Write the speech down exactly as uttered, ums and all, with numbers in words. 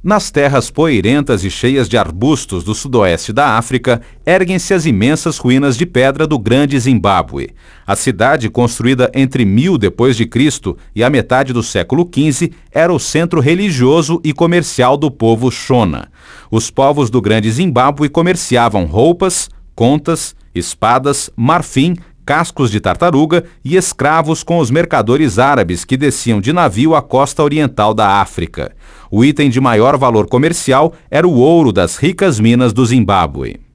Nas terras poeirentas e cheias de arbustos do sudoeste da África, erguem-se as imensas ruínas de pedra do Grande Zimbábue. A cidade, construída entre mil depois de Cristo e a metade do século quinze, era o centro religioso e comercial do povo Shona. Os povos do Grande Zimbábue comerciavam roupas, contas, espadas, marfim, cascos de tartaruga e escravos com os mercadores árabes que desciam de navio à costa oriental da África. O item de maior valor comercial era o ouro das ricas minas do Zimbábue.